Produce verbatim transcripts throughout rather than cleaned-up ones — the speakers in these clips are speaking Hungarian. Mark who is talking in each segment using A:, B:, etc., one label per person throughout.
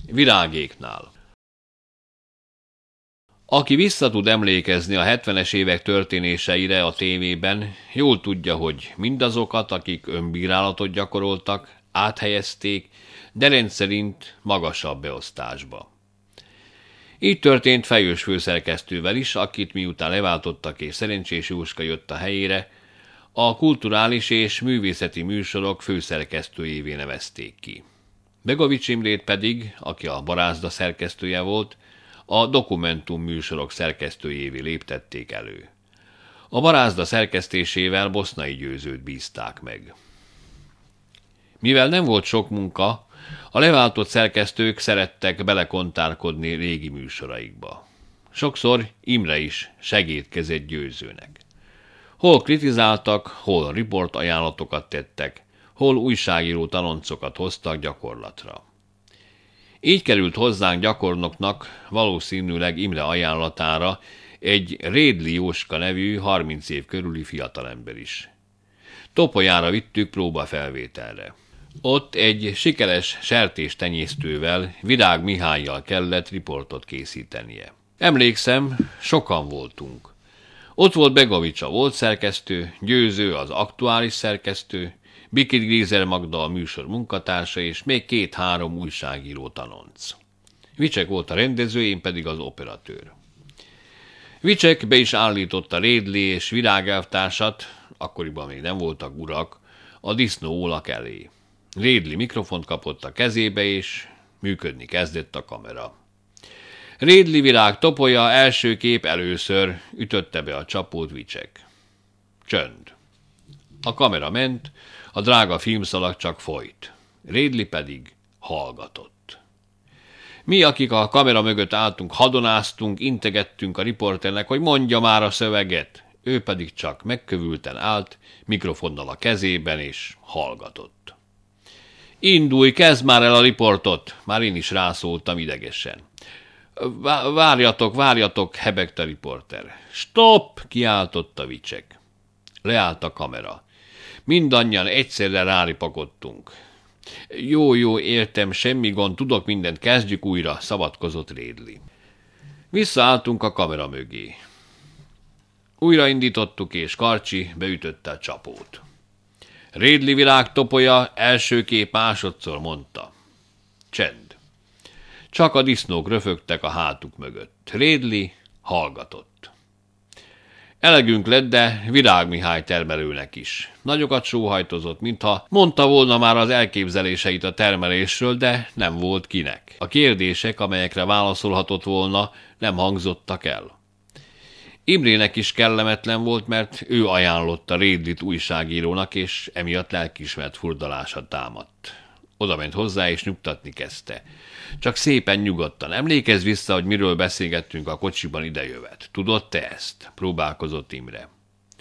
A: Virágéknál. Aki vissza tud emlékezni a hetvenes évek történéseire a tévében, jól tudja, hogy mindazokat, akik önbírálatot gyakoroltak, áthelyezték, de rendszerint magasabb beosztásba. Így történt Fejős főszerkesztővel is, akit miután leváltottak és Szerencsés Jóska jött a helyére, a kulturális és művészeti műsorok főszerkesztőjévé nevezték ki. Begovics Imrét pedig, aki a Barázda szerkesztője volt, a dokumentum műsorok szerkesztőjévé léptették elő. A Barázda szerkesztésével Boszai Győzőt bízták meg. Mivel nem volt sok munka, a leváltott szerkesztők szerettek belekontárkodni régi műsoraikba. Sokszor Imre is segédkezett Győzőnek. Hol kritizáltak, hol riportajánlatokat tettek, hol újságíró tanoncokat hoztak gyakorlatra. Így került hozzánk gyakornoknak, valószínűleg Imre ajánlatára egy Rédli Jóska nevű harminc év körüli fiatalember is. Topolyára vittük próbafelvételre. Ott egy sikeres sertéstenyésztővel, Virág Mihályjal kellett riportot készítenie. Emlékszem, sokan voltunk. Ott volt Begovics a volt szerkesztő, Győző az aktuális szerkesztő, Bikit Grézer Magda a műsor munkatársa és még két-három újságíró tanonc. Vicsek volt a rendező, én pedig az operatőr. Vicsek be is állította Rédli és Virág elvtársat, akkoriban még nem voltak urak, a disznó ólak elé. Rédli mikrofont kapott a kezébe, és működni kezdett a kamera. Rédli Virág Topolya első kép először, ütötte be a csapót Vicsek. Csönd. A kamera ment, a drága filmszalag csak folyt. Rédli pedig hallgatott. Mi, akik a kamera mögött álltunk, hadonáztunk, integettünk a riporternek, hogy mondja már a szöveget. Ő pedig csak megkövülten állt, mikrofonnal a kezében, és hallgatott. Indulj, kezd már el a riportot! Már én is rászóltam idegesen. Várjatok, várjatok, hebegte a riporter. Stop! Kiáltotta Vicsek. Leállt a kamera. Mindannyian egyszerre ráripakodtunk. Jó, jó, értem, semmi gond, tudok mindent, kezdjük újra, szabadkozott Rédli. Visszaálltunk a kamera mögé. Újraindítottuk, és Karcsi beütötte a csapót. Rédli Virág Topolya első kép másodszor mondta. Csend. Csak a disznók röfögtek a hátuk mögött. Rédli hallgatott. Elegünk lett, de Virág Mihály termelőnek is. Nagyokat sóhajtozott, mintha mondta volna már az elképzeléseit a termelésről, de nem volt kinek. A kérdések, amelyekre válaszolhatott volna, nem hangzottak el. Imrének is kellemetlen volt, mert ő ajánlotta Rédlit újságírónak, és emiatt lelkiismert furdalása támadt. Oda ment hozzá, és nyugtatni kezdte. Csak szépen nyugodtan. Emlékezz vissza, hogy miről beszélgettünk a kocsiban idejövet. Tudod te ezt? Próbálkozott Imre.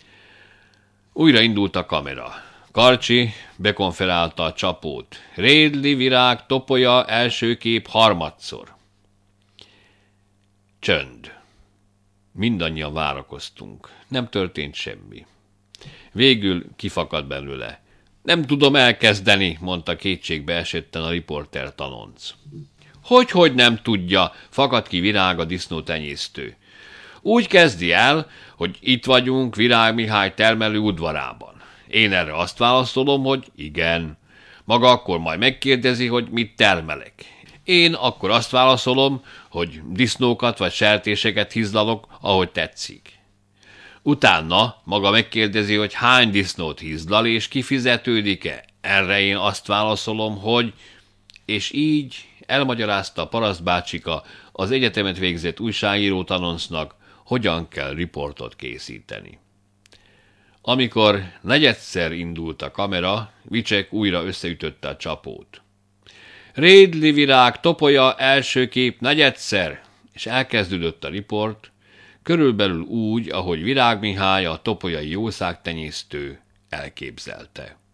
A: Újra indult a kamera. Karcsi bekonferálta a csapót. Rédli Virág Topolya első kép harmadszor. Csönd. Mindannyian várakoztunk. Nem történt semmi. Végül kifakadt belőle. Nem tudom elkezdeni, mondta kétségbe esetten a riporter tanonc. Hogy-hogy nem tudja, fakadt ki Virág a disznótenyésztő. Úgy kezdi el, hogy itt vagyunk Virág Mihály termelő udvarában. Én erre azt válaszolom, hogy igen. Maga akkor majd megkérdezi, hogy mit termelek. Én akkor azt válaszolom, hogy disznókat vagy sertéseket hizlalok, ahogy tetszik. Utána maga megkérdezi, hogy hány disznót hizlal, és kifizetődik-e. Erre én azt válaszolom, hogy... És így elmagyarázta a parasztbácsika az egyetemet végzett újságíró tanoncnak, hogyan kell riportot készíteni. Amikor negyedszer indult a kamera, Vicsek újra összeütötte a csapót. Rédli Virág Topolya első kép negyedszer, és elkezdődött a riport, körülbelül úgy, ahogy Virág Mihály a topolyai jószágtenyésztő elképzelte.